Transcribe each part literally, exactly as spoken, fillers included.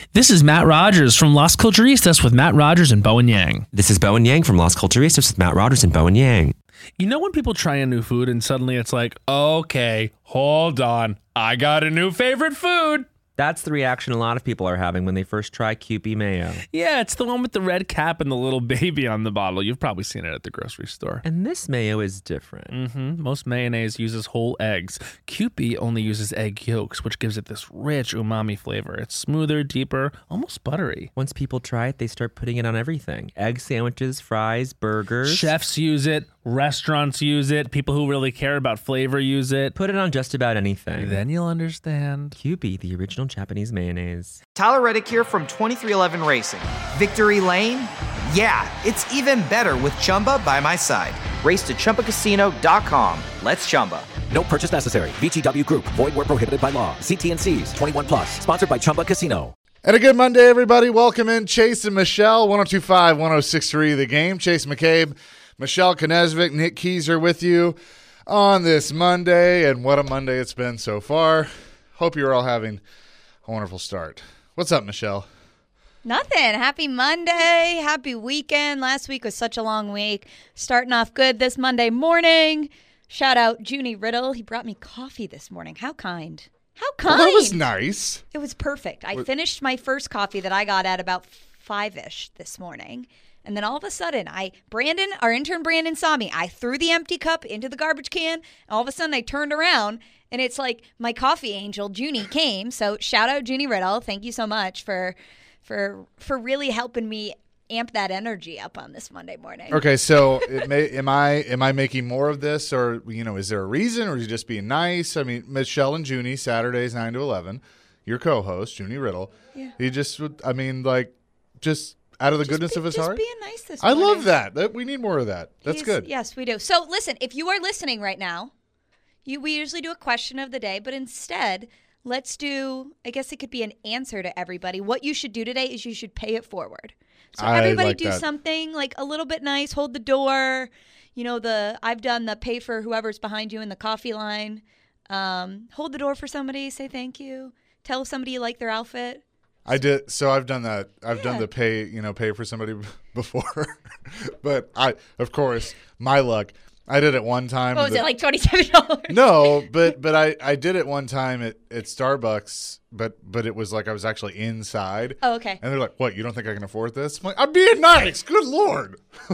This is Matt Rogers from Las Culturistas with Matt Rogers and Bowen Yang. This is Bowen Yang from Las Culturistas with Matt Rogers and Bowen Yang. You know when people try a new food and suddenly it's like, okay, hold on, I got a new favorite food. That's the reaction a lot of people are having when they first try Kewpie mayo. Yeah, it's the one with the red cap and the little baby on the bottle. You've probably seen it at the grocery store. And this mayo is different. Mm-hmm. Most mayonnaise uses whole eggs. Kewpie only uses egg yolks, which gives it this rich umami flavor. It's smoother, deeper, almost buttery. Once people try it, they start putting it on everything. Egg sandwiches, fries, burgers. Chefs use it. Restaurants use it. People who really care about flavor use it. Put it on just about anything. Then you'll understand. Kewpie, the original Japanese mayonnaise. Tyler Reddick here from twenty-three eleven Racing. Victory Lane? Yeah, it's even better with Chumba by my side. Race to Chumba Casino dot com. Let's Chumba. No purchase necessary. V G W Group. Void where prohibited by law. See T and C's. twenty-one plus. Sponsored by Chumba Casino. And a good Monday, everybody. Welcome in Chase and Michelle, one oh two point five, one oh six point three The Game. Chase McCabe, Michelle Knežević, Nick Keyser with you on this Monday. And what a Monday it's been so far. Hope you're all having a wonderful start. What's up, Michelle? Nothing. Happy Monday. Happy weekend. Last week was such a long week. Starting off good this Monday morning. Shout out Junie Riddle. He brought me coffee this morning. How kind. How kind. Well, that was nice. It was perfect. I what? finished my first coffee that I got at about five-ish this morning. And then all of a sudden, I Brandon, our intern Brandon saw me. I threw the empty cup into the garbage can. And all of a sudden, I turned around. And it's like my coffee angel, Junie, came. So shout out Junie Riddle. Thank you so much for for for really helping me amp that energy up on this Monday morning. Okay, so it may, am I am I making more of this, or you know, is there a reason, or is you just being nice? I mean, Michelle and Junie, Saturdays nine to eleven, your co-host Junie Riddle. Yeah. He just, I mean, like, just out of the Just goodness be, of his just heart. being nice this I morning. love that. That we need more of that. That's He's- good. Yes, we do. So listen, if you are listening right now, you we usually do a question of the day, but instead, let's do, I guess it could be an answer to everybody. What you should do today is you should pay it forward. So I everybody like do that. something like a little bit nice, hold the door. You know, the I've done the pay for whoever's behind you in the coffee line. Um, hold the door for somebody, say thank you. Tell somebody you like their outfit. I did. So I've done that. I've Yeah. done the pay, you know, pay for somebody before. But I, of course, my luck. I did it one time. What was the- it, like twenty-seven dollars? No, but but I, I did it one time at, at Starbucks, but but it was like I was actually inside. Oh, okay. And they're like, "What? You don't think I can afford this?" I'm like, "I'm being nice. Good Lord,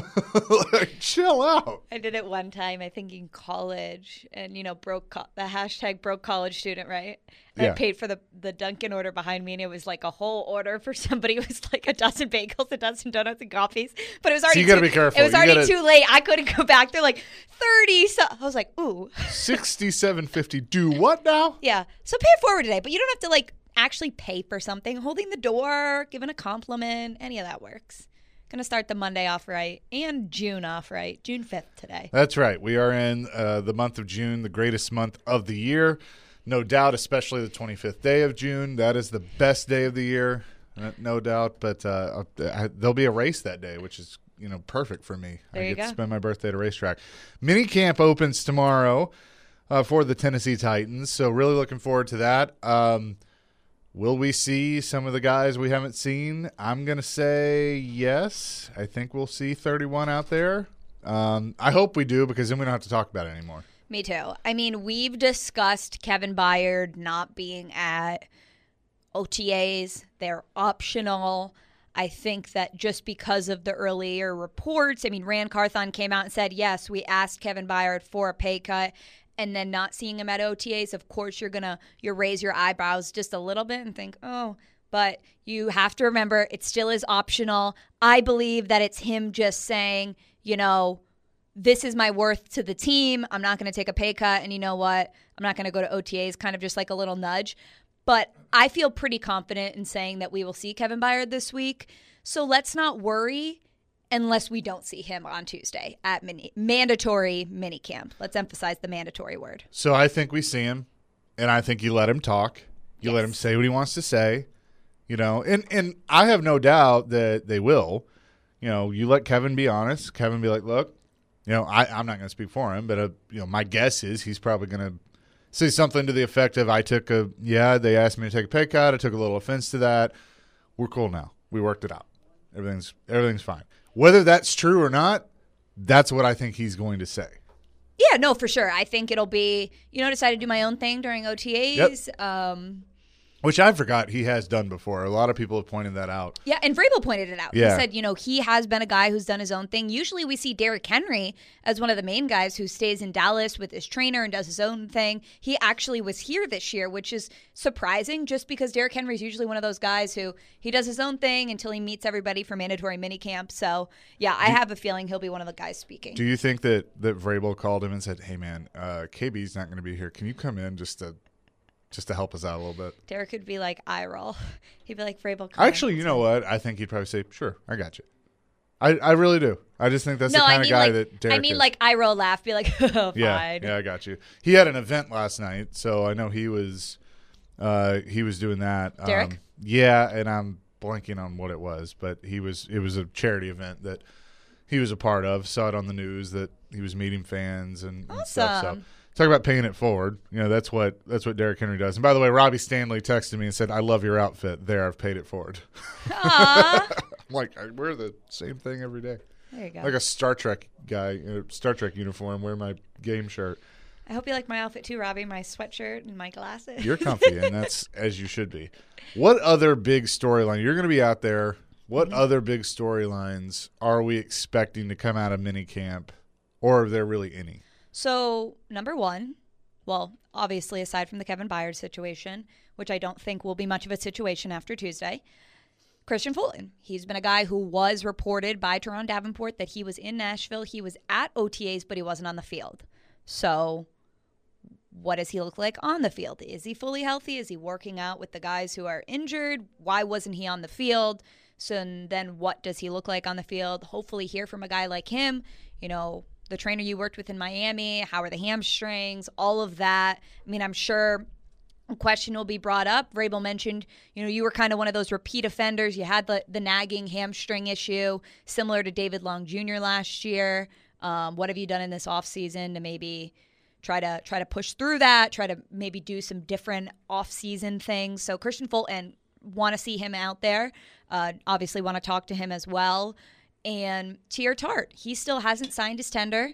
like, chill out." I did it one time, I think in college, and you know, broke co- the hashtag broke college student, right? And Yeah. I paid for the the Dunkin' order behind me, and it was like a whole order for somebody. It was like a dozen bagels, a dozen donuts, and coffees. But it was already you gotta too, be careful. It was You already gotta- too late. I couldn't go back. They're like thirty. So I was like, ooh, Sixty-seven fifty. Do what now? yeah. So pay it forward today, but you don't have to like actually pay for something. Holding the door, giving a compliment, any of that works. Gonna start the Monday off right and June off right. June fifth today. That's right. We are in uh, the month of June, the greatest month of the year. No doubt, especially the twenty-fifth day of June. That is the best day of the year, uh, no doubt. But uh, I, there'll be a race that day, which is you know perfect for me. There I you get to go. spend my birthday at a racetrack. Mini camp opens tomorrow uh, for the Tennessee Titans, so really looking forward to that. Um, will we see some of the guys we haven't seen? I'm going to say yes. I think we'll see thirty-one out there. Um, I hope we do, because then we don't have to talk about it anymore. Me too. I mean, we've discussed Kevin Byard not being at O T As. They're optional. I think that just because of the earlier reports, I mean, Rand Carthon came out and said, yes, we asked Kevin Byard for a pay cut, and then not seeing him at O T As, of course, you're going to you raise your eyebrows just a little bit and think, oh, but you have to remember it still is optional. I believe that it's him just saying, you know, this is my worth to the team. I'm not going to take a pay cut. And you know what? I'm not going to go to O T As, kind of just like a little nudge. But I feel pretty confident in saying that we will see Kevin Byard this week. So let's not worry unless we don't see him on Tuesday at mini, mandatory mini camp. Let's emphasize the mandatory word. So I think we see him, and I think you let him talk. You let Yes. him say what he wants to say, you know, and, and I have no doubt that they will. You know, you let Kevin be honest. Kevin be like, look, you know, I, I'm not going to speak for him, but, uh, you know, my guess is he's probably going to say something to the effect of, I took a, yeah, they asked me to take a pay cut. I took a little offense to that. we're cool now. We worked it out. Everything's everything's fine. Whether that's true or not, that's what I think he's going to say. Yeah, no, for sure. I think it'll be, you know, decide to do my own thing during O T As. Yep. Um, Which I forgot he has done before. A lot of people have pointed that out. yeah, and Vrabel pointed it out. Yeah. He said, you know, he has been a guy who's done his own thing. Usually we see Derrick Henry as one of the main guys who stays in Dallas with his trainer and does his own thing. He actually was here this year, which is surprising just because Derrick Henry is usually one of those guys who he does his own thing until he meets everybody for mandatory minicamp. So, yeah, I have a feeling he'll be one of the guys speaking. Do you think that, that Vrabel called him and said, hey, man, uh, K B's not going to be here. Can you come in just to just to help us out a little bit? Derek would be like, eye roll. He'd be like, Vrabel, come Actually, on. you know what? I think he'd probably say, sure, I got you. I, I really do. I just think that's No, the kind I mean, of guy like, that Derek I mean, is. like, eye roll laugh, be like, fine. Yeah, yeah, I got you. He had an event last night, so I know he was uh, he was doing that. Derek? Um, yeah, and I'm blanking on what it was, but he was it was a charity event that he was a part of. Saw it on the news that he was meeting fans and, and stuff. So Awesome. talk about paying it forward. You know, that's what that's what Derrick Henry does. And by the way, Robbie Stanley texted me and said, "I love your outfit. There, I've paid it forward." Aw. I'm like, I wear the same thing every day. There you go. Like a Star Trek guy, in a Star Trek uniform, wear my game shirt. I hope you like my outfit too, Robbie. My sweatshirt and my glasses. You're comfy, and that's as you should be. What other big storyline? You're going to be out there. What Mm-hmm. other big storylines are we expecting to come out of minicamp, or are there really any? So, number one, well, obviously, aside from the Kevin Byard situation, which I don't think will be much of a situation after Tuesday, Christian Fulton. He's been a guy who was reported by Teron Davenport that he was in Nashville. He was at O T As, but he wasn't on the field. So, what does he look like on the field? Is he fully healthy? Is he working out with the guys who are injured? Why wasn't he on the field? So then what does he look like on the field? Hopefully hear from a guy like him, you know, the trainer you worked with in Miami, how are the hamstrings, all of that. I mean, I'm sure a question will be brought up. Vrabel mentioned, you know, you were kind of one of those repeat offenders. You had the, the nagging hamstring issue, similar to David Long Junior last year. Um, what have you done in this offseason to maybe try to try to push through that, try to maybe do some different off-season things? So Christian Fulton, want to see him out there. Uh, obviously want to talk to him as well. And Tier Tart, he still hasn't signed his tender.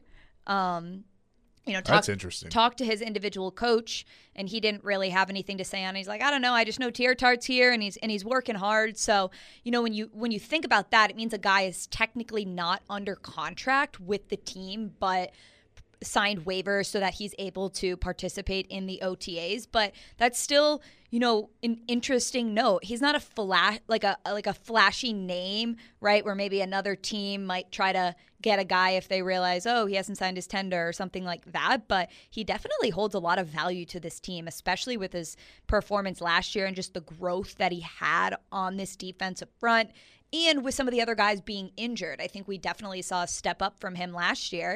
Um, you know, talk, That's interesting. Talk to his individual coach, and he didn't really have anything to say on it. He's like, I don't know, I just know Tier Tart's here, and he's and he's working hard. So, you know, when you when you think about that, it means a guy is technically not under contract with the team, but signed waivers so that he's able to participate in the O T As. But that's still, you know, an interesting note. He's not a flash like a like a flashy name, right? Where maybe another team might try to get a guy if they realize, oh, he hasn't signed his tender or something like that. But he definitely holds a lot of value to this team, especially with his performance last year and just the growth that he had on this defensive front. And with some of the other guys being injured, I think we definitely saw a step up from him last year.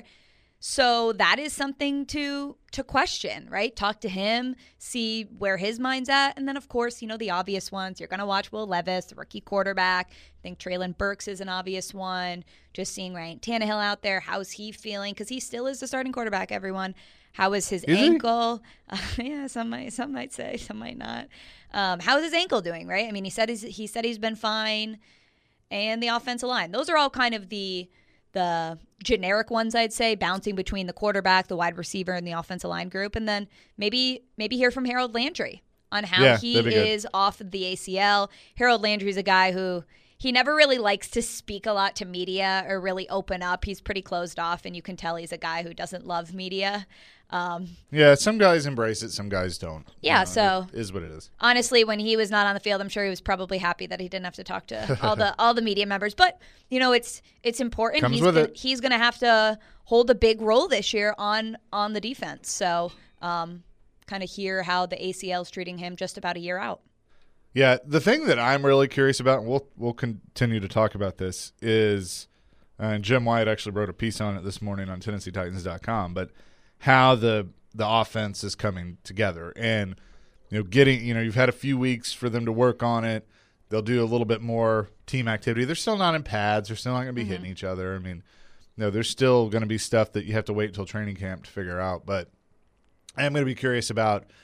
So that is something to to question, right? Talk to him, see where his mind's at. And then, of course, you know, the obvious ones. You're going to watch Will Levis, the rookie quarterback. I think Treylon Burks is an obvious one. Just seeing Ryan Tannehill out there. How's he feeling? Because he still is the starting quarterback, everyone. How is his Is he? ankle? Uh, yeah, some might some might say, some might not. Um, how is his ankle doing, right? I mean, he said he's, he said he's been fine. And the offensive line. Those are all kind of the the generic ones, I'd say, bouncing between the quarterback, the wide receiver, and the offensive line group. And then maybe maybe hear from Harold Landry on how Yeah, he that'd be good. is off of the A C L. Harold Landry's a guy who he never really likes to speak a lot to media or really open up. He's pretty closed off, and you can tell he's a guy who doesn't love media. Um, Yeah, some guys embrace it, some guys don't. Yeah, You know, so- it is what it is. honestly, when he was not on the field, I'm sure he was probably happy that he didn't have to talk to all the all the media members. But you know, it's it's important. Comes he's with gonna, it. he's going to have to hold a big role this year on on the defense. So, um, kind of hear how the A C L is treating him just about a year out. Yeah, the thing that I'm really curious about, and we'll we'll continue to talk about this, is, and Jim White actually wrote a piece on it this morning on Tennessee Titans dot com, but how the the offense is coming together, and you know, getting you know, you've had a few weeks for them to work on it. They'll do a little bit more team activity. They're still not in pads. They're still not going to be Mm-hmm. hitting each other. I mean, you know, there's still going to be stuff that you have to wait until training camp to figure out. But I am going to be curious about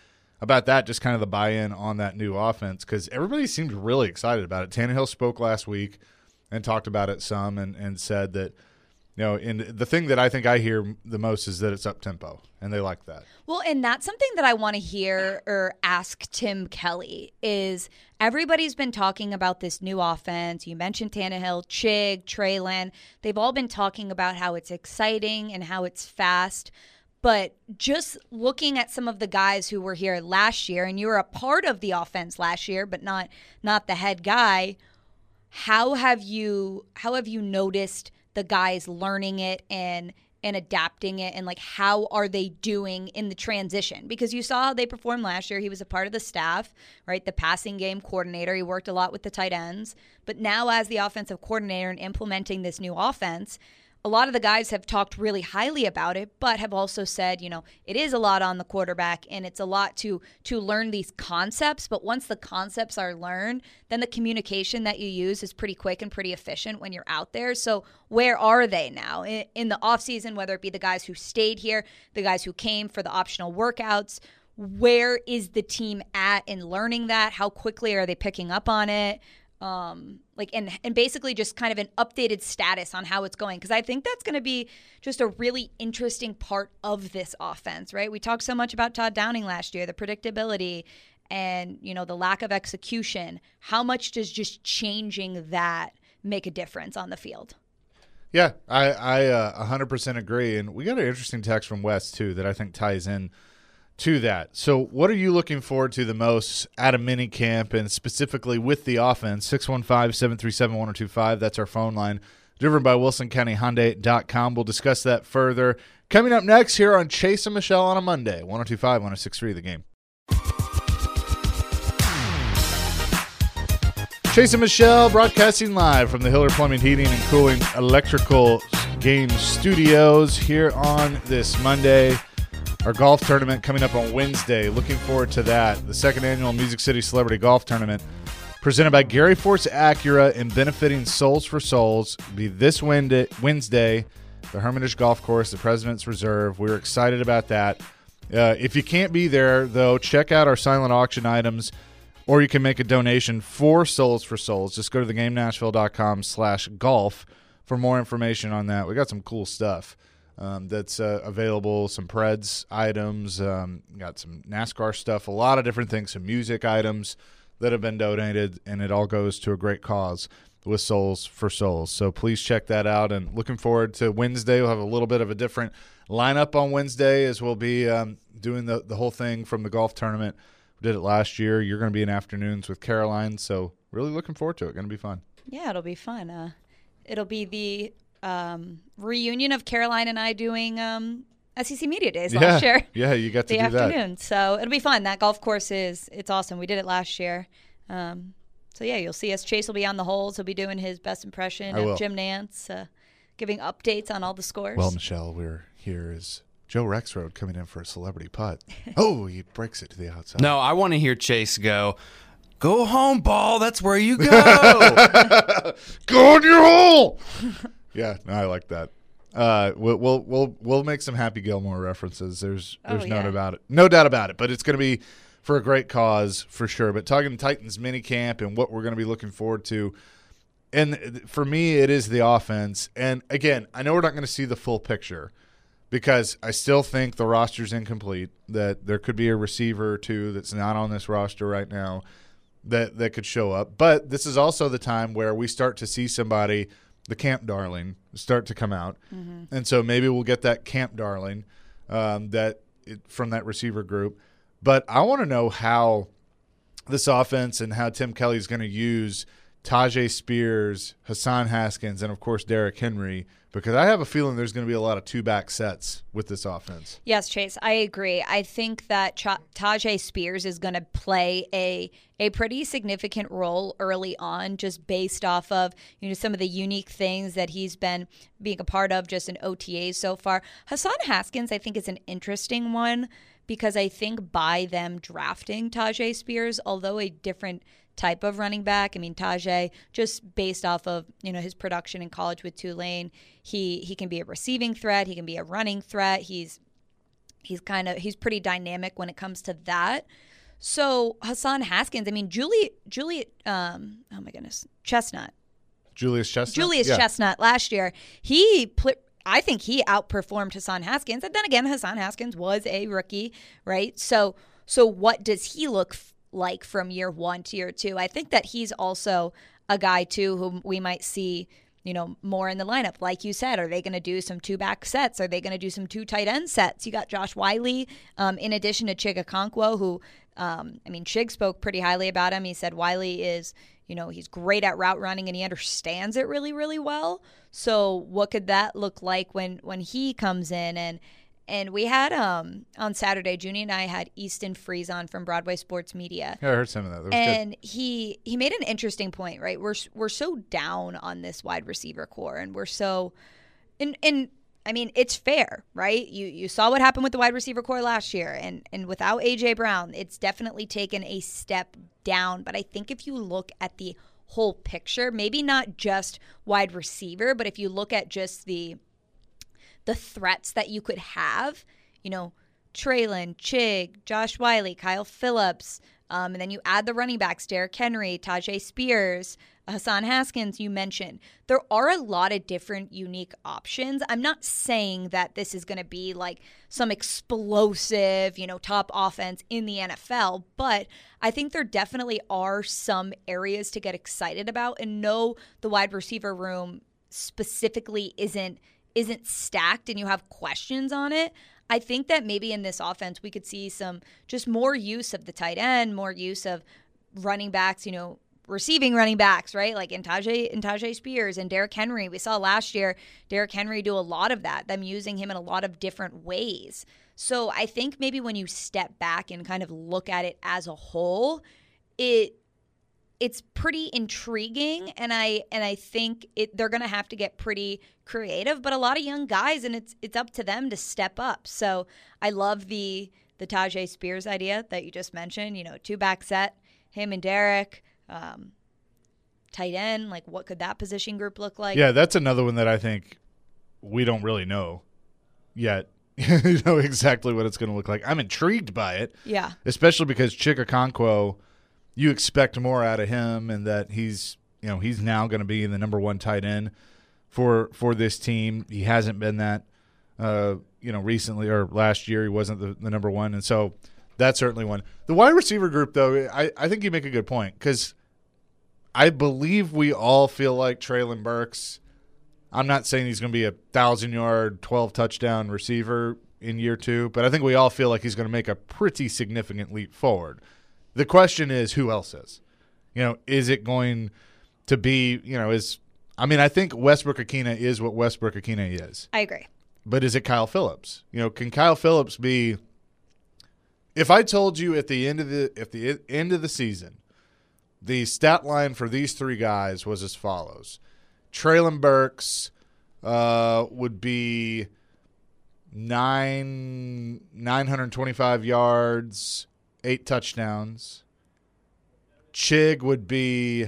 about that, just kind of the buy-in on that new offense, because everybody seemed really excited about it. Tannehill spoke last week and talked about it some and, and said that, you know, and the thing that I think I hear the most is that it's up-tempo, and they like that. Well, and that's something that I want to hear or ask Tim Kelly is everybody's been talking about this new offense. You mentioned Tannehill, Chig, Treylon. They've all been talking about how it's exciting and how it's fast. But just looking at some of the guys who were here last year, and you were a part of the offense last year, but not not the head guy, how have you how have you noticed the guys learning it and and adapting it, and like how are they doing in the transition? Because you saw how they performed last year. He was a part of the staff, right? The passing game coordinator. He worked a lot with the tight ends. But now as the offensive coordinator and implementing this new offense, a lot of the guys have talked really highly about it, but have also said, you know, it is a lot on the quarterback and it's a lot to to learn these concepts. But once the concepts are learned, then the communication that you use is pretty quick and pretty efficient when you're out there. So where are they now in, in the offseason, whether it be the guys who stayed here, the guys who came for the optional workouts? Where is the team at in learning that? How quickly are they picking up on it? Um, like and and basically just kind of an updated status on how it's going, because I think that's going to be just a really interesting part of this offense, right? We talked so much about Todd Downing last year, the predictability and, you know, the lack of execution. How much does just changing that make a difference on the field? Yeah, I I uh, one hundred percent agree, and we got an interesting text from Wes too that I think ties in to that. So what are you looking forward to the most at a mini camp, and specifically with the offense? Six one five, seven three seven, one oh two five. That's our phone line. Driven by Wilson County Hyundai dot com. We'll discuss that further. Coming up next here on Chase and Michelle on a Monday. one oh two five, one oh six three, The Game. Chase and Michelle broadcasting live from the Hiller Plumbing, Heating, and Cooling Electrical Game Studios here on this Monday. Our golf tournament coming up on Wednesday. Looking forward to that. The second annual Music City Celebrity Golf Tournament presented by Gary Force Acura and benefiting Souls for Souls. It'll be this Wednesday, the Hermitage Golf Course, the President's Reserve. We're excited about that. Uh, if you can't be there, though, check out our silent auction items, or you can make a donation for Souls for Souls. Just go to the game nashville dot com slash golf for more information on that. We got some cool stuff. Um, that's uh, available, some Preds items, um, got some NASCAR stuff, a lot of different things, some music items that have been donated, and it all goes to a great cause with Souls for Souls. So please check that out, and looking forward to Wednesday. We'll have a little bit of a different lineup on Wednesday, as we'll be um, doing the, the whole thing from the golf tournament. We did it last year. You're going to be in afternoons with Caroline, so really looking forward to it. Going to be fun. Yeah, it'll be fun. Uh, it'll be the Um, reunion of Caroline and I doing um, S E C Media Days yeah. last year. Yeah, you got to the do afternoon. that. So it'll be fun. That golf course is it's awesome. We did it last year. Um, so yeah, you'll see us. Chase will be on the holes. He'll be doing his best impression I of will. Jim Nance, uh, giving updates on all the scores. Well, Michelle, we're here is Joe Rexroad coming in for a celebrity putt. Oh, he breaks it to the outside. No, I want to hear Chase go, go home, ball. That's where you go. Go in your hole. Yeah, no, I like that. Uh, we'll we'll we'll we'll make some Happy Gilmore references. There's there's Oh, no yeah. doubt about it. No doubt about it. But it's going to be for a great cause for sure. But talking Titans mini camp and what we're going to be looking forward to, and for me, it is the offense. And again, I know we're not going to see the full picture because I still think the roster's incomplete. That there could be a receiver or two that's not on this roster right now that that could show up. But this is also the time where we start to see somebody, the camp darling, start to come out. Mm-hmm. And so maybe we'll get that camp darling um, that it, from that receiver group. But I want to know how this offense and how Tim Kelly is going to use Tajay Spears, Hassan Haskins, and, of course, Derrick Henry, because I have a feeling there's going to be a lot of two-back sets with this offense. Yes, Chase, I agree. I think that Ch- Tajay Spears is going to play a a pretty significant role early on, just based off of, you know, some of the unique things that he's been being a part of just in O T As so far. Hassan Haskins, I think, is an interesting one because I think by them drafting Tajay Spears, although a different type of running back. I mean, Tajay, just based off of, you know, his production in college with Tulane, he he can be a receiving threat, he can be a running threat. He's he's kind of he's pretty dynamic when it comes to that. So Hassan Haskins, I mean, Julie, Julie, um, oh my goodness, Chestnut. Julius Chestnut? Julius Yeah. Chestnut last year, he pl- I think he outperformed Hassan Haskins. And then again, Hassan Haskins was a rookie, right? So so what does he look f- like from year one to year two? I think that he's also a guy, too, who we might see, you know, more in the lineup. Like you said, are they going to do some two-back sets? Are they going to do some two tight end sets? You got Josh Wiley, um, in addition to Chig Okonkwo, who, um, I mean, Chig spoke pretty highly about him. He said Wiley is, you know, he's great at route running and he understands it really, really well. So what could that look like when, when he comes in? And and we had, um on Saturday, Junie and I had Easton Freeze on from Broadway Sports Media. Yeah, I heard some of that. That was And good. he he made an interesting point, right? We're we're so down on this wide receiver core, and we're so, and and I mean it's fair, right? You you saw what happened with the wide receiver core last year, and and without A J Brown, it's definitely taken a step down. But I think if you look at the whole picture, maybe not just wide receiver, but if you look at just the the threats that you could have, you know, Traylon, Chig, Josh Wiley, Kyle Phillips, um, and then you add the running backs, Derrick Henry, Tajay Spears, Hassan Haskins, you mentioned. There are a lot of different unique options. I'm not saying that this is going to be like some explosive, you know, top offense in the N F L, but I think there definitely are some areas to get excited about, and no, the wide receiver room specifically isn't isn't stacked and you have questions on it. I think that maybe in this offense we could see some just more use of the tight end, more use of running backs, you know, receiving running backs, right? Like in Tajay, in Tajay Spears and Derrick Henry. We saw last year Derrick Henry do a lot of that, them using him in a lot of different ways. So I think maybe when you step back and kind of look at it as a whole, it it's pretty intriguing, and I and I think it they're going to have to get pretty creative, but a lot of young guys, and it's it's up to them to step up. So I love the the Tajay Spears idea that you just mentioned, you know, two back set, him and Derrick, um, tight end, like what could that position group look like? Yeah, that's another one that I think we don't really know yet. You know exactly what it's going to look like. I'm intrigued by it. Yeah. Especially because Chig Okonkwo, you expect more out of him, and that he's, you know, he's now going to be the number one tight end for for this team. He hasn't been that, uh, you know, recently or last year. He wasn't the, the number one, and so that's certainly one. The wide receiver group, though, I, I think you make a good point, because I believe we all feel like Traylon Burks. I'm not saying he's going to be a thousand-yard, twelve-touchdown receiver in year two, but I think we all feel like he's going to make a pretty significant leap forward. The question is, who else is? You know, is it going to be, you know, is – I mean, I think Westbrook-Akina is what Westbrook-Akina is. I agree. But is it Kyle Phillips? You know, can Kyle Phillips be – if I told you at the end of the at the end of the season, the stat line for these three guys was as follows. Traylon Burks uh, would be nine nine hundred twenty-five yards, eight touchdowns. Chig would be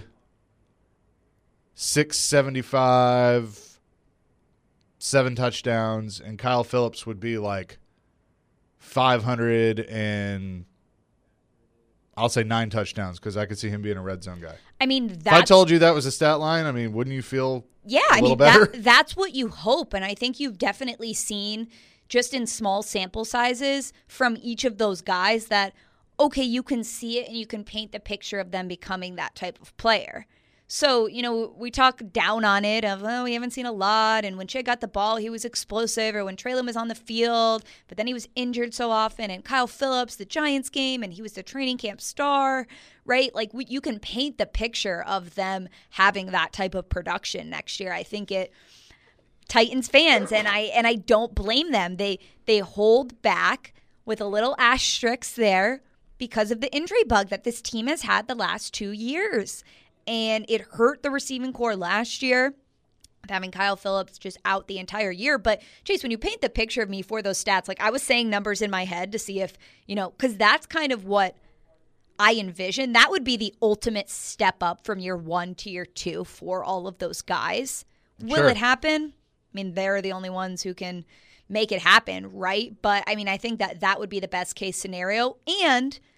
six seventy-five, seven touchdowns, and Kyle Phillips would be like five hundred and I'll say nine touchdowns, because I could see him being a red zone guy. I mean, that's, if I told you that was a stat line, I mean, wouldn't you feel yeah, a I little mean, better? that, that's what you hope. And I think you've definitely seen just in small sample sizes from each of those guys that, okay, you can see it and you can paint the picture of them becoming that type of player. So, you know, we talk down on it of, oh, we haven't seen a lot. And when Chig got the ball, he was explosive. Or when Traylon was on the field, but then he was injured so often. And Kyle Phillips, the Giants game, and he was the training camp star, right? Like, we, you can paint the picture of them having that type of production next year. I think it Titans fans, and I and I don't blame them. They they hold back with a little asterisk there because of the injury bug that this team has had the last two years. And it hurt the receiving core last year, having Kyle Phillips just out the entire year. But, Chase, when you paint the picture of me for those stats, like I was saying numbers in my head to see if, you know, because that's kind of what I envision. That would be the ultimate step up from year one to year two for all of those guys. Will Sure. it happen? I mean, they're the only ones who can make it happen, right? But, I mean, I think that that would be the best case scenario. And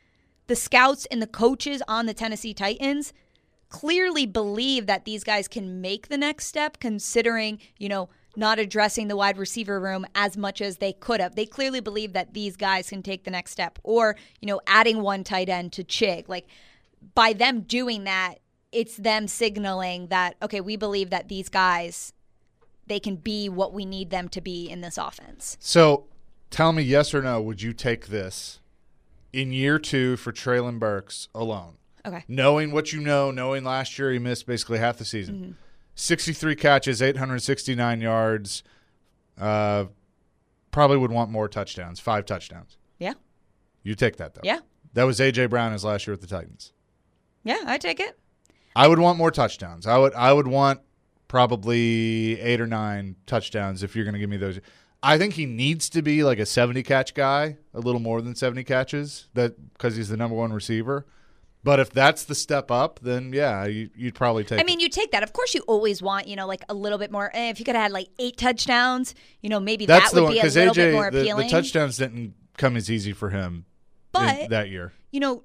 the scouts and the coaches on the Tennessee Titans clearly believe that these guys can make the next step, considering, you know, not addressing the wide receiver room as much as they could have. They clearly believe that these guys can take the next step, or, you know, adding one tight end to Chig. Like, by them doing that, it's them signaling that, okay, we believe that these guys, they can be what we need them to be in this offense. So tell me yes or no, would you take this in year two for Treylon Burks alone? Okay. Knowing what you know, knowing last year he missed basically half the season. Mm-hmm. sixty-three catches, eight hundred sixty-nine yards. Uh, probably would want more touchdowns, five touchdowns. Yeah. You take that, though. Yeah. That was A J. Brown his last year with the Titans. Yeah, I take it. I would want more touchdowns. I would I would want probably eight or nine touchdowns if you're going to give me those. I think he needs to be like a seventy-catch guy, a little more than seventy catches, that because he's the number one receiver. But if that's the step up, then, yeah, you, you'd probably take I mean, it. you take that. Of course, you always want, you know, like a little bit more. Eh, if you could have had like eight touchdowns, you know, maybe That's that the would one, be a because little A J, bit more the, appealing. the touchdowns didn't come as easy for him But, in, that year. You know,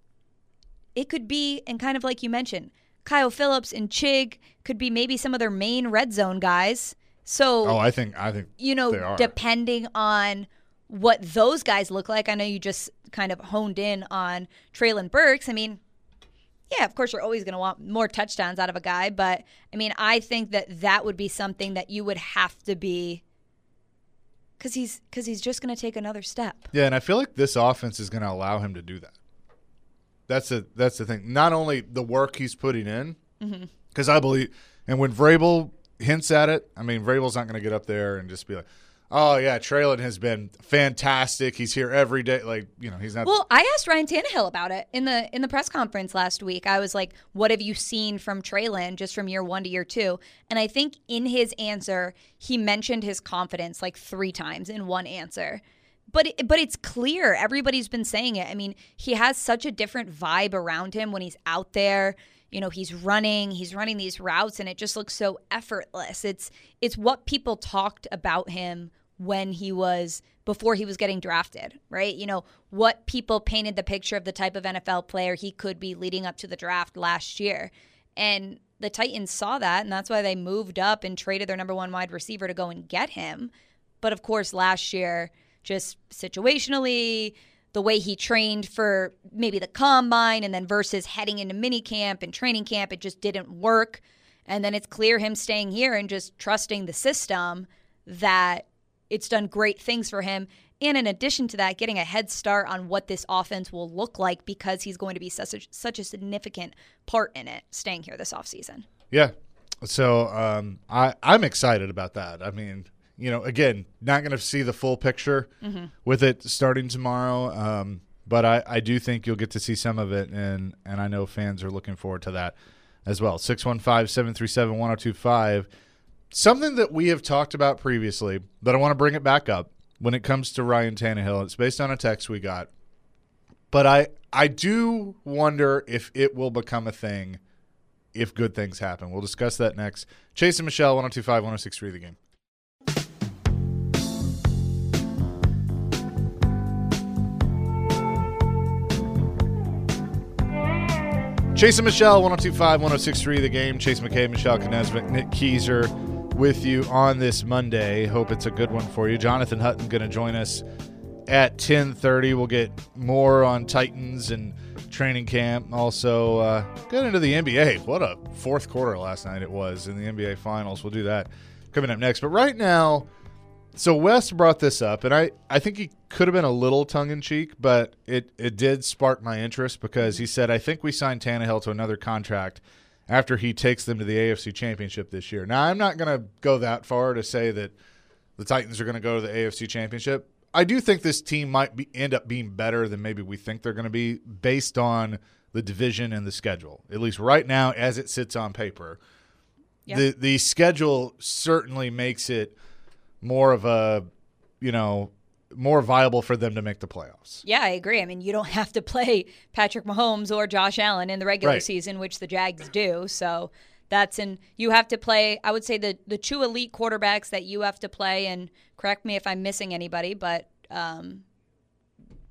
it could be, and kind of like you mentioned, Kyle Phillips and Chig could be maybe some of their main red zone guys. So, Oh, I think I think you they know, are. depending on what those guys look like, I know you just kind of honed in on Treylon Burks. I mean, yeah, of course, you're always going to want more touchdowns out of a guy. But, I mean, I think that that would be something that you would have to be, because he's, cause he's just going to take another step. Yeah, and I feel like this offense is going to allow him to do that. That's the that's the thing. Not only the work he's putting in, because I believe, and when Vrabel hints at it, I mean, Vrabel's not going to get up there and just be like, oh, yeah, Treylon has been fantastic. He's here every day. Like, you know, he's not. Well, I asked Ryan Tannehill about it in the in the press conference last week. I was like, what have you seen from Treylon just from year one to year two? And I think in his answer, he mentioned his confidence like three times in one answer. But it, but it's clear. Everybody's been saying it. I mean, he has such a different vibe around him when he's out there. You know, he's running, he's running these routes, and it just looks so effortless. It's it's what people talked about him when he was, before he was getting drafted, right? You know, what people painted the picture of the type of N F L player he could be leading up to the draft last year. And the Titans saw that, and that's why they moved up and traded their number one wide receiver to go and get him. But of course, last year, just situationally, the way he trained for maybe the combine and then versus heading into minicamp and training camp, it just didn't work. And then it's clear him staying here and just trusting the system that it's done great things for him. And in addition to that, getting a head start on what this offense will look like because he's going to be such a, such a significant part in it, staying here this offseason. Yeah. So um, I, I'm excited about that. I mean, you know, again, not going to see the full picture mm-hmm. with it starting tomorrow, um, but I, I do think you'll get to see some of it, and, and I know fans are looking forward to that as well. six one five, seven three seven, one oh two five. Something that we have talked about previously, but I want to bring it back up when it comes to Ryan Tannehill. It's based on a text we got. But I, I do wonder if it will become a thing if good things happen. We'll discuss that next. Chase and Michelle, one oh two five, one oh six three The Game. Chase and Michelle, one oh two five, one oh six three The Game. Chase McKay, Michelle Knesvik, Nick Keyser with you on this Monday. Hope it's a good one for you. Jonathan Hutton going to join us at ten thirty. We'll get more on Titans and training camp. Also, uh, get into the N B A. What a fourth quarter last night it was in the N B A Finals. We'll do that coming up next. But right now, so Wes brought this up, and I, I think he could have been a little tongue-in-cheek, but it, it did spark my interest because he said, I think we signed Tannehill to another contract after he takes them to the A F C Championship this year. Now, I'm not going to go that far to say that the Titans are going to go to the A F C Championship. I do think this team might be, end up being better than maybe we think they're going to be based on the division and the schedule, at least right now as it sits on paper. Yeah. The the schedule certainly makes it more of a, you know, more viable for them to make the playoffs. Yeah, I agree. I mean, you don't have to play Patrick Mahomes or Josh Allen in the regular Right. season, which the Jags do. So that's in, you have to play, I would say the, the two elite quarterbacks that you have to play, and correct me if I'm missing anybody, but um,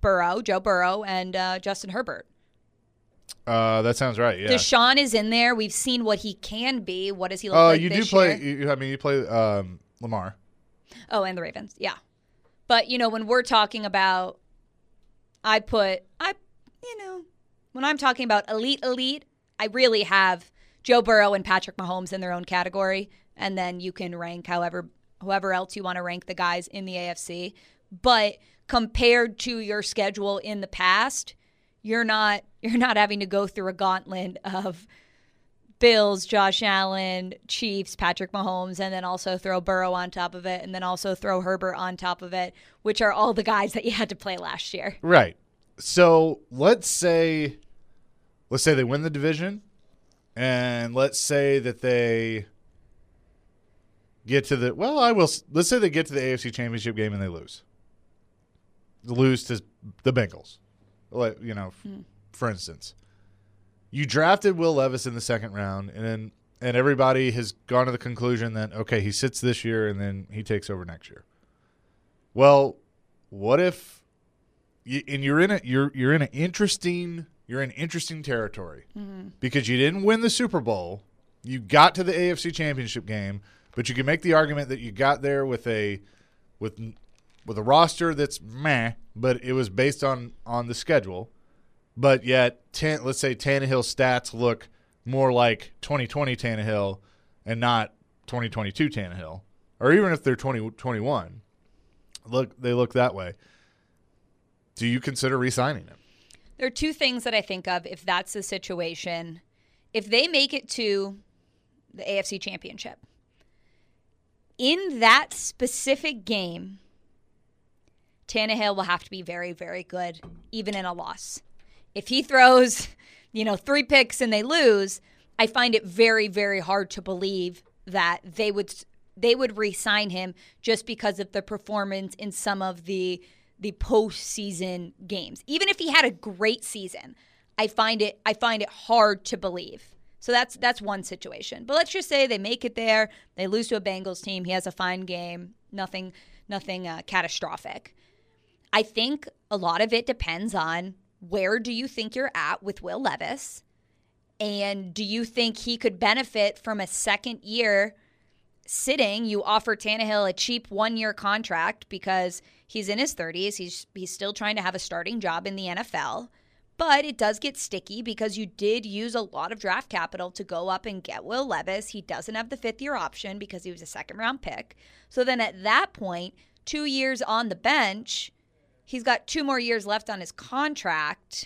Burrow, Joe Burrow, and uh, Justin Herbert. Uh, that sounds right. Yeah. Deshaun is in there. We've seen what he can be. What does he look Oh, like you this do play. year? You, I mean, you play um, Lamar. Oh, and the Ravens. Yeah. But, you know, when we're talking about, I put, I, you know, when I'm talking about elite, elite, I really have Joe Burrow and Patrick Mahomes in their own category. And then you can rank however, whoever else you want to rank the guys in the A F C. But compared to your schedule in the past, you're not, you're not having to go through a gauntlet of Bills, Josh Allen, Chiefs, Patrick Mahomes, and then also throw Burrow on top of it, and then also throw Herbert on top of it, which are all the guys that you had to play last year. Right. So let's say, let's say they win the division, and let's say that they get to the, well, I will, let's say they get to the A F C Championship game and they lose. Lose to the Bengals, like, you know, mm. for instance. You drafted Will Levis in the second round, and then and everybody has gone to the conclusion that, okay, he sits this year and then he takes over next year. Well, what if you, and you're in a you're you're in an interesting you're in interesting territory mm-hmm. because you didn't win the Super Bowl, you got to the A F C Championship game, but you can make the argument that you got there with a with with a roster that's meh, but it was based on on the schedule. But yet, ten, let's say Tannehill's stats look more like twenty twenty Tannehill and not twenty twenty-two Tannehill. Or even if they're twenty twenty-one, look, they look that way. Do you consider re-signing him? There are two things that I think of if that's the situation. If they make it to the A F C Championship, in that specific game, Tannehill will have to be very, very good, even in a loss. If he throws, you know, three picks and they lose, I find it very, very hard to believe that they would they would re-sign him just because of the performance in some of the the postseason games. Even if he had a great season, I find it I find it hard to believe. So that's that's one situation. But let's just say they make it there, they lose to a Bengals team, he has a fine game, nothing nothing uh, catastrophic. I think a lot of it depends on where do you think you're at with Will Levis? And do you think he could benefit from a second year sitting? You offer Tannehill a cheap one-year contract because he's in his thirties. He's he's still trying to have a starting job in the N F L. But it does get sticky because you did use a lot of draft capital to go up and get Will Levis. He doesn't have the fifth-year option because he was a second-round pick. So then at that point, two years on the bench, he's got two more years left on his contract.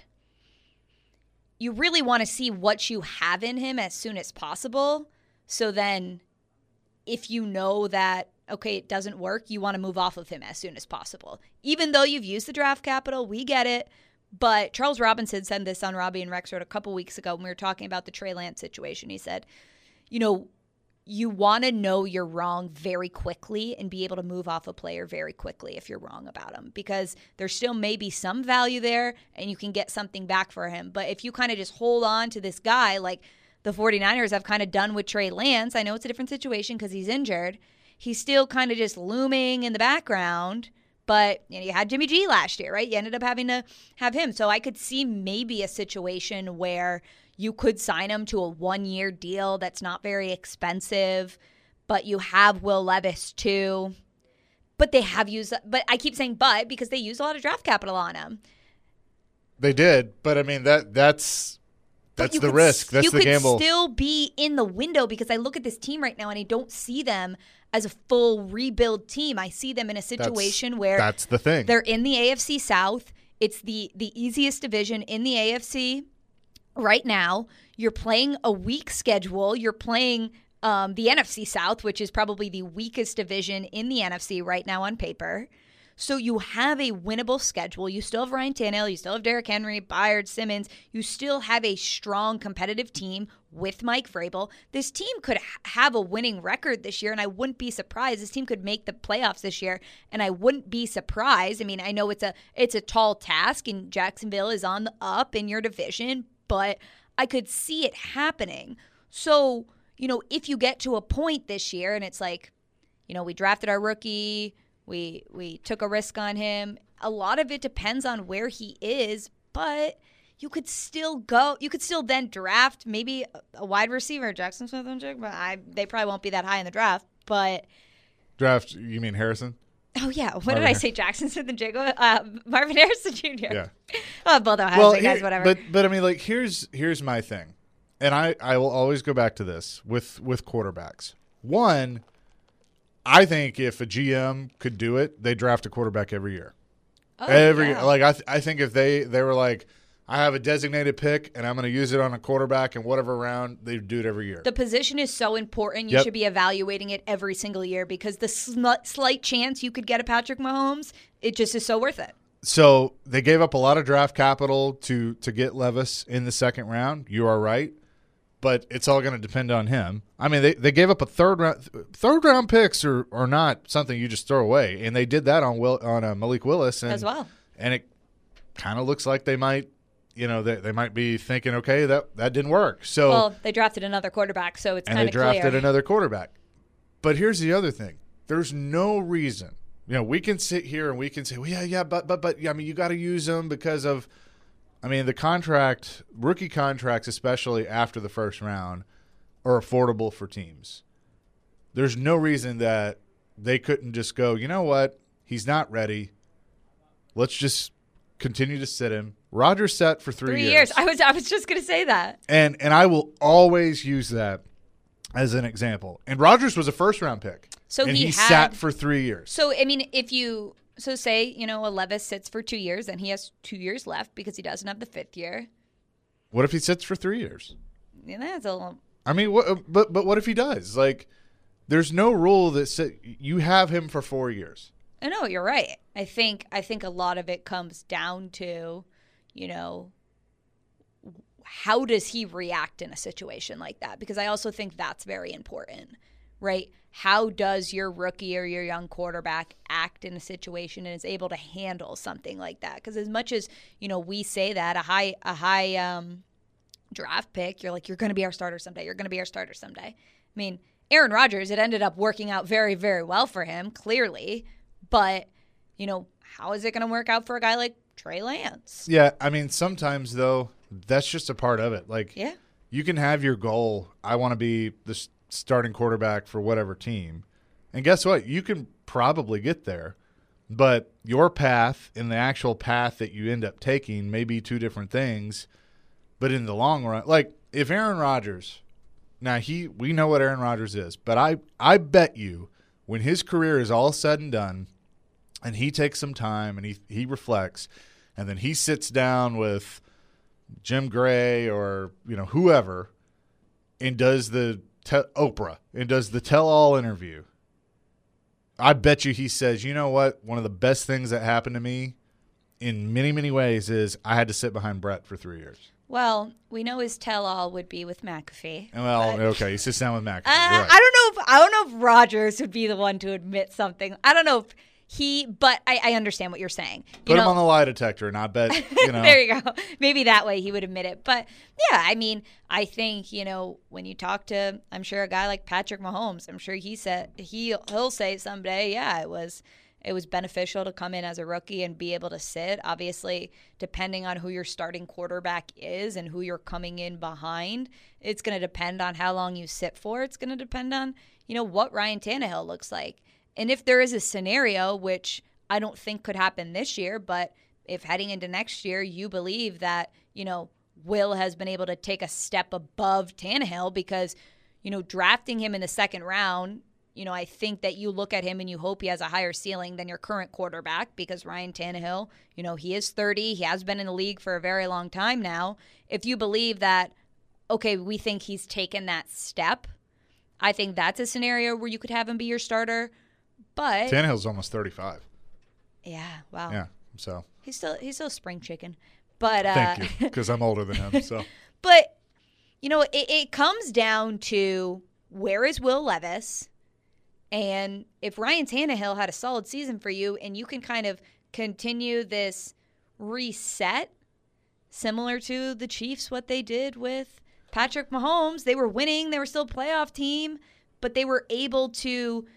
You really want to see what you have in him as soon as possible. So then if you know that, okay, it doesn't work, you want to move off of him as soon as possible. Even though you've used the draft capital, we get it. But Charles Robinson said this on Robbie and Rexford a couple weeks ago when we were talking about the Trey Lance situation. He said, you know, you want to know you're wrong very quickly and be able to move off a player very quickly if you're wrong about him, because there still may be some value there and you can get something back for him. But if you kind of just hold on to this guy like the 49ers have kind of done with Trey Lance, I know it's a different situation because he's injured. He's still kind of just looming in the background. But you know, you had Jimmy G last year, right? You ended up having to have him. So I could see maybe a situation where you could sign him to a one-year deal that's not very expensive, but you have Will Levis too. But they have used, but I keep saying but because they used a lot of draft capital on him. They did, but I mean that that's that's the risk. That's the gamble. You could still be in the window because I look at this team right now and I don't see them as a full rebuild team. I see them in a situation that's, where that's the thing. They're in the A F C South. It's the the easiest division in the A F C right now. You're playing a weak schedule. You're playing um, the N F C South, which is probably the weakest division in the N F C right now on paper. So you have a winnable schedule. You still have Ryan Tannehill. You still have Derrick Henry, Byard, Simmons. You still have a strong competitive team with Mike Vrabel. This team could ha- have a winning record this year, and I wouldn't be surprised. This team could make the playoffs this year, and I wouldn't be surprised. I mean, I know it's a it's a tall task, and Jacksonville is on the up in your division, but I could see it happening. So, you know, if you get to a point this year, and it's like, you know, we drafted our rookie, We we took a risk on him, a lot of it depends on where he is, but you could still go. You could still then draft maybe a wide receiver, Jackson Smith and Jig, but I they probably won't be that high in the draft. But draft, you mean Harrison? Oh yeah, what Marvin did I Har- say? Jackson Smith and Jigga, uh, Marvin Harrison Junior Yeah. Oh, both Ohio Well, State guys, here- whatever. but but I mean, like here's here's my thing, and I I will always go back to this with with quarterbacks. One, I think if a G M could do it, they draft a quarterback every year. oh, every yeah. like I th- I think if they they were like, I have a designated pick and I'm going to use it on a quarterback in whatever round, they do it every year. The position is so important. You Yep. should be evaluating it every single year because the sl- slight chance you could get a Patrick Mahomes, it just is so worth it. So they gave up a lot of draft capital to to get Levis in the second round. You are right, but it's all going to depend on him. I mean, they, they gave up a third round. Third round picks are, are not something you just throw away, and they did that on Will on uh, Malik Willis and, As well. And it kind of looks like they might, you know, they they might be thinking, okay, that that didn't work. So Well, they drafted another quarterback, so it's and kind they of drafted clear. another quarterback. But here's the other thing: there's no reason. You know, we can sit here and we can say, well, yeah, yeah, but, but, but, yeah, I mean, you got to use them because of, I mean, the contract, rookie contracts, especially after the first round, are affordable for teams. There's no reason that they couldn't just go, you know what, he's not ready. Let's just continue to sit him. Rodgers set for three, Three years. years. I was I was just going to say that. And and I will always use that as an example. And Rodgers was a first round pick. So and he he, had- sat for three years. So, I mean, if you – so say, you know, a Levis sits for two years and he has two years left because he doesn't have the fifth year. What if he sits for three years? Yeah, that's a little – I mean, what? But but what if he does? Like, there's no rule that sa- you have him for four years. I know, you're right. I think I think a lot of it comes down to, you know, how does he react in a situation like that? Because I also think that's very important, right? How does your rookie or your young quarterback act in a situation and is able to handle something like that? Because as much as, you know, we say that a high a high um, draft pick, you're like, you're going to be our starter someday. You're going to be our starter someday. I mean, Aaron Rodgers, it ended up working out very, very well for him, clearly. But, you know, how is it going to work out for a guy like Trey Lance? Yeah, I mean, sometimes though, that's just a part of it. Like, Yeah. you can have your goal. I want to be the s- starting quarterback for whatever team, and guess what? You can probably get there, but your path and the actual path that you end up taking may be two different things. But in the long run, like if Aaron Rodgers, now he we know what Aaron Rodgers is, but I I bet you when his career is all said and done, and he takes some time and he he reflects, and then he sits down with Jim Gray or you know whoever, and does the te- Oprah and does the tell-all interview. I bet you he says, you know what? One of the best things that happened to me, in many many ways, is I had to sit behind Brett for three years. Well, we know his tell-all would be with McAfee. And well, but- okay, he sits down with McAfee. Uh, You're right. I don't know if I don't know if Rodgers would be the one to admit something. I don't know if he, but I, I understand what you're saying. You Put know, him on the lie detector, and I bet you know. there you go. Maybe that way he would admit it. But yeah, I mean, I think, you know, when you talk to, I'm sure a guy like Patrick Mahomes, I'm sure he said he he'll say someday, yeah, it was it was beneficial to come in as a rookie and be able to sit. Obviously, depending on who your starting quarterback is and who you're coming in behind, it's going to depend on how long you sit for. It's going to depend on, you know, what Ryan Tannehill looks like. And if there is a scenario, which I don't think could happen this year, but if heading into next year, you believe that, you know, Will has been able to take a step above Tannehill because, you know, drafting him in the second round, you know, I think that you look at him and you hope he has a higher ceiling than your current quarterback because Ryan Tannehill, you know, he is thirty. He has been in the league for a very long time now. If you believe that, okay, we think he's taken that step, I think that's a scenario where you could have him be your starter. But Tannehill's almost thirty-five. yeah, wow. Yeah, so He's still he's still spring chicken. But uh thank you, because I'm older than him. So but you know, it, it comes down to where is Will Levis? And if Ryan Tannehill had a solid season for you and you can kind of continue this reset similar to the Chiefs, what they did with Patrick Mahomes, they were winning, they were still a playoff team, but they were able to,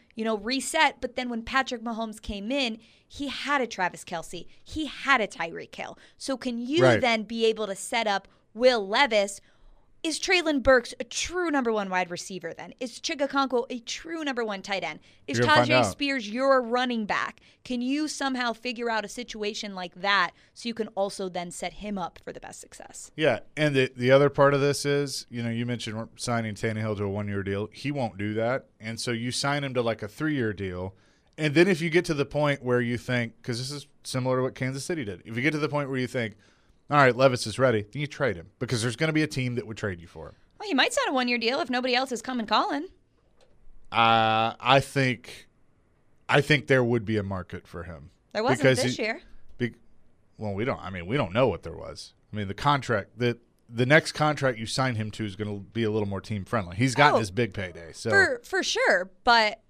you know, reset. But then when Patrick Mahomes came in, he had a Travis Kelce. He had a Tyreek Hill. So can you Right. then be able to set up Will Levis? Is Traylon Burks a true number one wide receiver then? Is Chigakonko a true number one tight end? Is You're gonna find Tajay out. Spears your running back? Can you somehow figure out a situation like that so you can also then set him up for the best success? Yeah, and the the other part of this is, you know, you mentioned signing Tannehill to a one-year deal. He won't do that, and so you sign him to like a three-year deal. And then if you get to the point where you think, because this is similar to what Kansas City did, if you get to the point where you think, all right, Levis is ready, then you trade him because there's going to be a team that would trade you for him. Well, he might sign a one-year deal if nobody else is coming calling. Uh, I think, I think there would be a market for him. There wasn't Because this he- year. Be, well, we don't. I mean, we don't know what there was. I mean, the contract that the next contract you sign him to is going to be a little more team friendly. He's gotten Oh, his big payday, so For for sure, but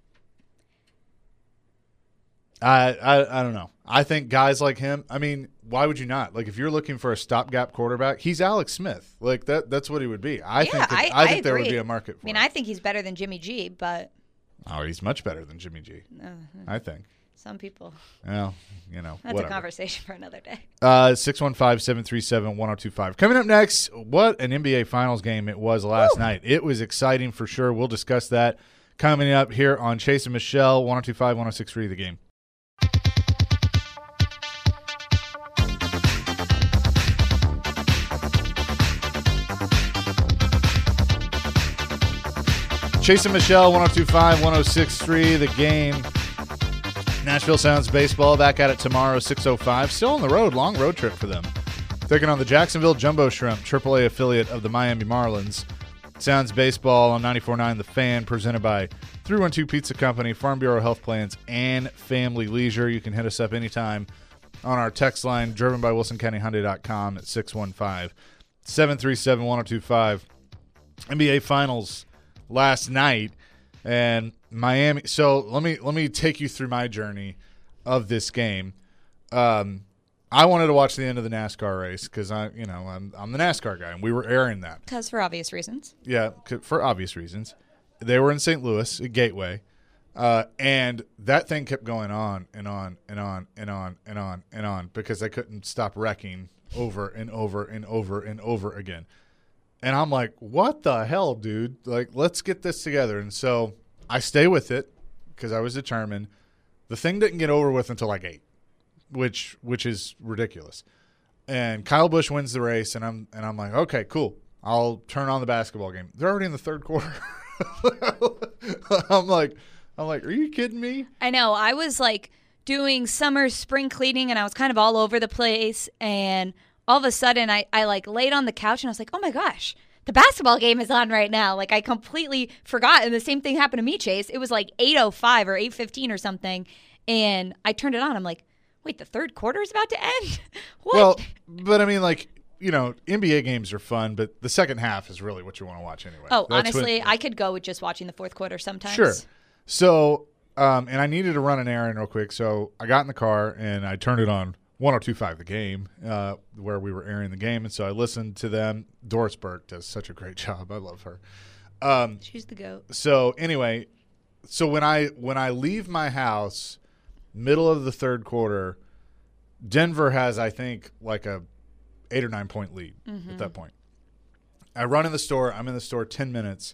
I, I I don't know. I think guys like him. I mean, why would you not? Like, if you're looking for a stopgap quarterback, he's Alex Smith. Like that. That's what he would be. I yeah, think. That, I, I think I there would agree. be a market for I mean, him. I think he's better than Jimmy G, but oh, he's much better than Jimmy G. I think. some people. Well, you know, That's whatever. a conversation for another day. Uh, six one five, seven three seven, one oh two five. Coming up next, what an N B A Finals game it was last night. It was exciting for sure. We'll discuss that coming up here on Chase and Michelle, one oh two five, one oh six three The Game. Chase and Michelle, one oh two five, one oh six three The Game. Nashville Sounds Baseball back at it tomorrow, six oh five. Still on the road. Long road trip for them. Taking on the Jacksonville Jumbo Shrimp, triple A affiliate of the Miami Marlins. Sounds Baseball on ninety-four point nine The Fan, presented by three one two Pizza Company, Farm Bureau Health Plans, and Family Leisure. You can hit us up anytime on our text line, driven by wilson county hyundai dot com at six one five, seven three seven, one oh two five. N B A Finals last night, and Miami. So let me let me take you through my journey of this game. Um, I wanted to watch the end of the NASCAR race because I, you know, I'm I'm the NASCAR guy, and we were airing that. Because for obvious reasons. Yeah, c- for obvious reasons. They were in Saint Louis at Gateway, uh, and that thing kept going on and on and on and on and on and on because I couldn't stop wrecking over and over and over and over again. And I'm like, what the hell, dude? Like, let's get this together. And so I stay with it because I was determined. The thing didn't get over with until like eight, which which is ridiculous. And Kyle Busch wins the race, and I'm and I'm like, okay, cool. I'll turn on the basketball game. They're already in the third quarter. I'm like, I'm like, are you kidding me? I know. I was like doing summer spring cleaning and I was kind of all over the place. And all of a sudden I, I like laid on the couch and I was like, oh my gosh, the basketball game is on right now. Like I completely forgot. And the same thing happened to me, Chase. It was like eight oh five or eight fifteen or something. And I turned it on. I'm like, wait, the third quarter is about to end? What? Well, but I mean, like, you know, N B A games are fun, but the second half is really what you want to watch anyway. oh, That's honestly, when- I could go with just watching the fourth quarter sometimes. Sure. So, um, and I needed to run an errand real quick, so I got in the car and I turned it on one oh two five The Game, uh, where we were airing the game, and so I listened to them. Doris Burke does such a great job. I love her. Um, She's the goat. so anyway, so when I when I leave my house, middle of the third quarter, Denver has, I think, like a eight or nine point lead at that point. I run in the store. I'm in the store ten minutes.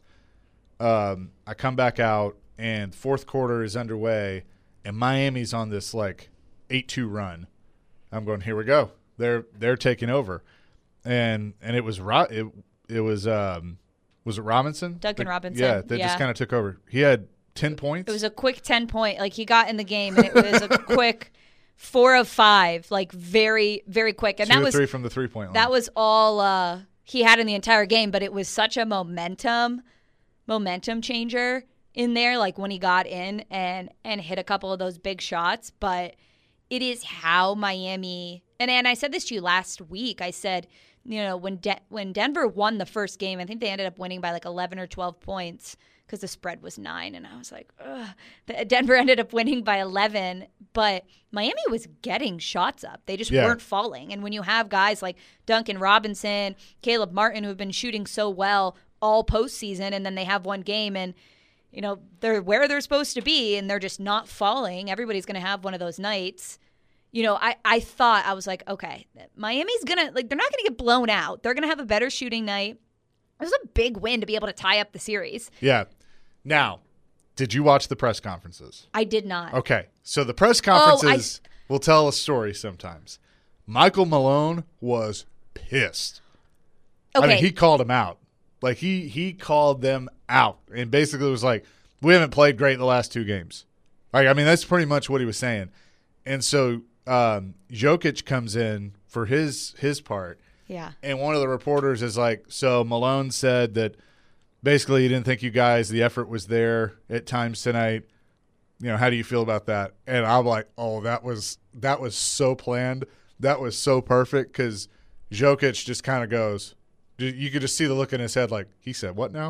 Um, I come back out, and fourth quarter is underway, and Miami's on this like eight two run. I'm going, here we go. They're they're taking over, and and it was Ro- it it was um was it Robinson? Duncan The- Robinson, Yeah, that yeah. just kind of took over. He had ten points. It was a quick ten point. Like he got in the game and it was a quick four of five. Like very, very quick. And two that or was three from the three point line. that was all uh, he had in the entire game. But it was such a momentum, momentum changer in there. Like when he got in and and hit a couple of those big shots. But it is how Miami and and I said this to you last week. I said, you know, when De- when Denver won the first game, I think they ended up winning by like eleven or twelve points because the spread was nine. And I was like, ugh. The- Denver ended up winning by eleven, but Miami was getting shots up. They just Yeah. weren't falling. And when you have guys like Duncan Robinson, Caleb Martin, who have been shooting so well all postseason, and then they have one game and you know, they're where they're supposed to be and they're just not falling. Everybody's going to have one of those nights. You know, I, I thought, I was like, okay, Miami's going to, like, they're not going to get blown out. They're going to have a better shooting night. It was a big win to be able to tie up the series. Yeah. Now, did you watch the press conferences? I did not. Okay. So the press conferences oh, I... will tell a story sometimes. Michael Malone was pissed. Okay. I mean, he called him out. Like, he, he called them out and basically was like, we haven't played great the last two games. Like, I mean, that's pretty much what he was saying. And so um, Jokic comes in for his his part. Yeah. And one of the reporters is like, so Malone said that basically he didn't think you guys, the effort was there at times tonight. You know, how do you feel about that? And I'm like, oh, that was that was so planned. That was so perfect because Jokic just kind of goes, you could just see the look in his head like, he said what now?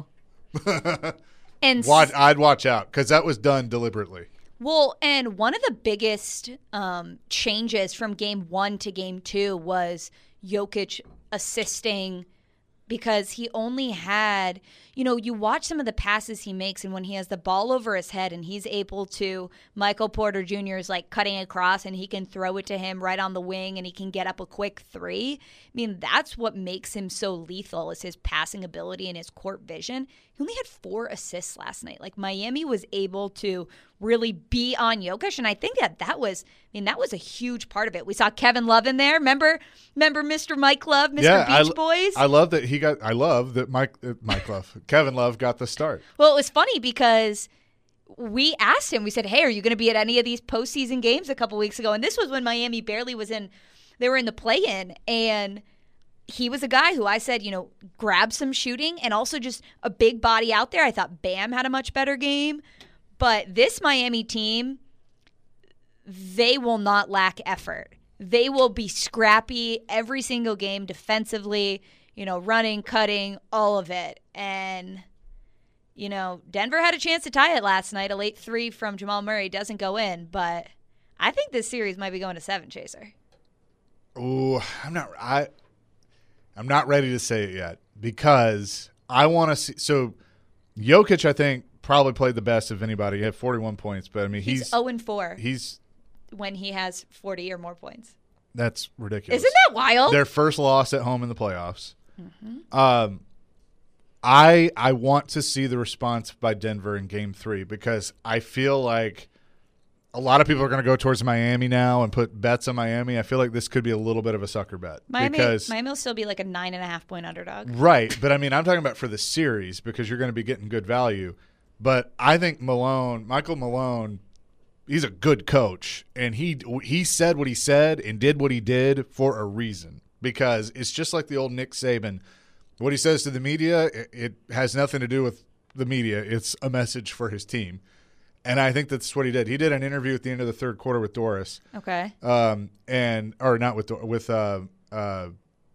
And watch, I'd watch out because that was done deliberately. Well, and one of the biggest um, changes from game one to game two was Jokic assisting because he only had, you know, you watch some of the passes he makes and when he has the ball over his head and he's able to, Michael Porter Junior is like cutting across and he can throw it to him right on the wing and he can get up a quick three. I mean, that's what makes him so lethal is his passing ability and his court vision. He only had four assists last night. Like Miami was able to really be on Jokic, and I think that that was, I mean, that was a huge part of it. We saw Kevin Love in there. Remember, remember Mister Mike Love, Mister Yeah, Beach I, Boys? I love that he got. I love that Mike uh, Mike Love, Kevin Love got the start. Well, it was funny because we asked him. We said, "Hey, are you going to be at any of these postseason games?" A couple weeks ago, and this was when Miami barely was in. They were in the play-in, and he was a guy who I said, you know, grab some shooting and also just a big body out there. I thought Bam had a much better game. But this Miami team, they will not lack effort. They will be scrappy every single game defensively, you know, running, cutting, all of it. And, you know, Denver had a chance to tie it last night. A late three from Jamal Murray doesn't go in. But I think this series might be going to seven, Chaser. Ooh, I'm not I I'm not ready to say it yet because I want to see so Jokic, I think, probably played the best of anybody. He had forty-one points, but I mean he's, he's oh and four. He's when he has forty or more points. That's ridiculous. Isn't that wild? Their first loss at home in the playoffs. Mm-hmm. Um I I want to see the response by Denver in game three because I feel like a lot of people are going to go towards Miami now and put bets on Miami. I feel like this could be a little bit of a sucker bet. Miami, because, Miami will still be like a nine and a half point underdog. Right. But I mean, I'm talking about for the series because you're going to be getting good value. But I think Malone, Michael Malone, he's a good coach. And he he said what he said and did what he did for a reason. Because it's just like the old Nick Saban. What he says to the media, it, it has nothing to do with the media. It's a message for his team. And I think that's what he did. He did an interview at the end of the third quarter with Doris. Okay. Um, and or not with with uh, uh,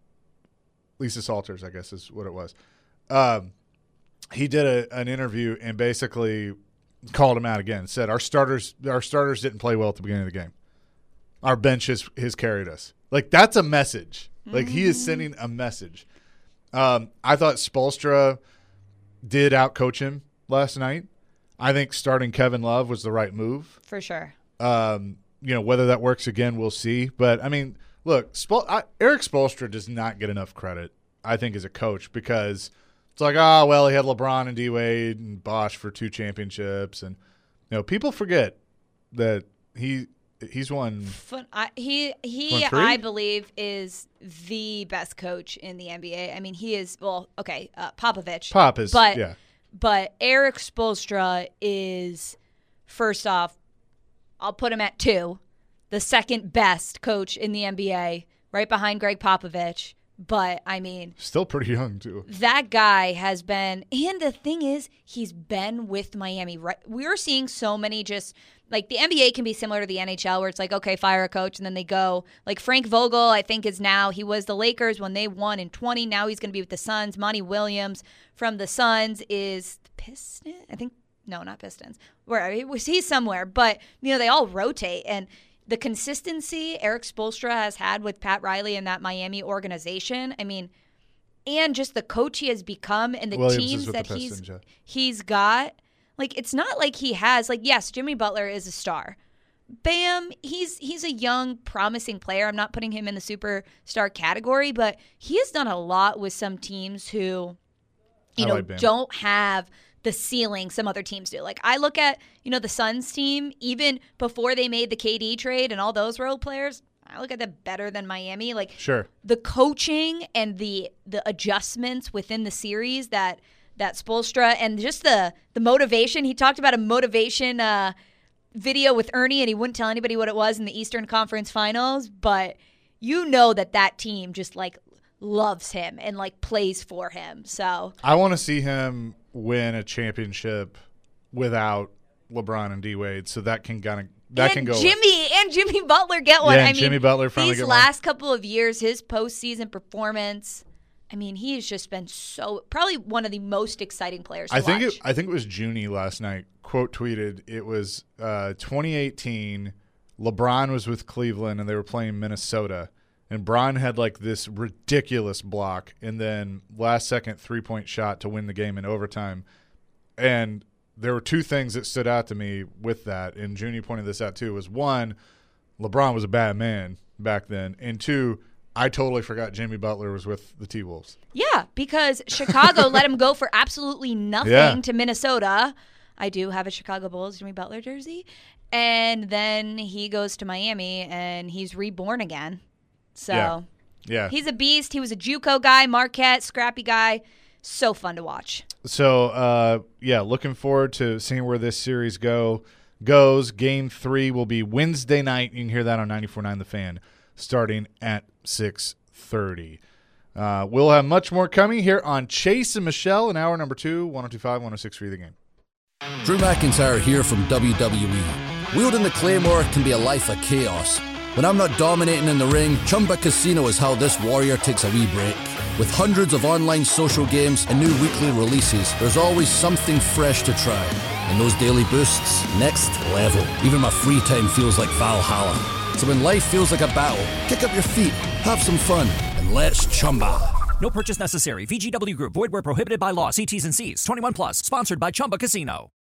Lisa Salters, I guess is what it was. Um, he did a, an interview and basically called him out again. Said our starters our starters didn't play well at the beginning of the game. Our bench has, has carried us. Like that's a message. Like mm-hmm. he is sending a message. Um, I thought Spoelstra did outcoach him last night. I think starting Kevin Love was the right move. For sure. Um, you know, whether that works again, we'll see. But, I mean, look, Spol- I, Eric Spoelstra does not get enough credit, I think, as a coach because it's like, oh, well, he had LeBron and D-Wade and Bosh for two championships. And, you know, people forget that he he's won. Fun, I, he, he I believe, is the best coach in the N B A. I mean, he is, well, okay, uh, Popovich. Pop is, but, yeah. But Eric Spoelstra is, first off, I'll put him at two, the second best coach in the N B A, right behind Greg Popovich. But, I mean. Still pretty young, too. That guy has been, and the thing is, he's been with Miami. Right? We're seeing so many just, like, the N B A can be similar to the N H L where it's like, okay, fire a coach, and then they go. Like, Frank Vogel, I think, is now, he was the Lakers when they won in twenty. Now he's going to be with the Suns. Monty Williams from the Suns is the Pistons? I think, no, not Pistons. Where he's somewhere. But, you know, they all rotate, and the consistency Eric Spoelstra has had with Pat Riley and that Miami organization, I mean, and just the coach he has become and the Williams teams is with that the he's Pistons, yeah. he's got, Like, it's not like he has, like, yes, Jimmy Butler is a star. Bam, he's he's a young, promising player. I'm not putting him in the superstar category, but he has done a lot with some teams who, you I know, like Bam. don't have the ceiling some other teams do. Like, I look at, you know, the Suns team, even before they made the K D trade and all those role players, I look at them better than Miami. Like, Sure. the coaching and the the adjustments within the series that that Spoelstra and just the the motivation. He talked about a motivation uh, video with Ernie, and he wouldn't tell anybody what it was in the Eastern Conference Finals, but you know that that team just, like, loves him and, like, plays for him. So I want to see him win a championship without LeBron and D Wade, so that can kind of that and can go. Jimmy and Jimmy Butler get one. Yeah, I and mean, Jimmy Butler finally these get one. last couple of years, his postseason performance. I mean, he has just been so probably one of the most exciting players to I think watch. it, I think it was Junie last night. Quote tweeted it was uh, twenty eighteen. LeBron was with Cleveland and they were playing Minnesota, and Bron had like this ridiculous block, and then last second three point shot to win the game in overtime. And there were two things that stood out to me with that, and Junie pointed this out too. Was one, LeBron was a bad man back then, and two, I totally forgot Jimmy Butler was with the T-Wolves. Yeah, because Chicago let him go for absolutely nothing Yeah. to Minnesota. I do have a Chicago Bulls Jimmy Butler jersey. And then he goes to Miami, and he's reborn again. So Yeah. Yeah. he's a beast. He was a JUCO guy, Marquette, scrappy guy. So fun to watch. So, uh, yeah, looking forward to seeing where this series go goes. Game three will be Wednesday night. You can hear that on ninety-four point nine The Fan, starting at six thirty. Uh, we'll have much more coming here on Chase and Michelle in hour number two, one oh two point five, one oh six point three The Game. Drew McIntyre here from W W E. Wielding the Claymore can be a life of chaos. When I'm not dominating in the ring, Chumba Casino is how this warrior takes a wee break. With hundreds of online social games and new weekly releases, there's always something fresh to try. And those daily boosts, next level. Even my free time feels like Valhalla. So when life feels like a battle, kick up your feet, have some fun, and let's Chumba. No purchase necessary. V G W Group. Void where prohibited by law. See T's and C's. twenty-one plus. Sponsored by Chumba Casino.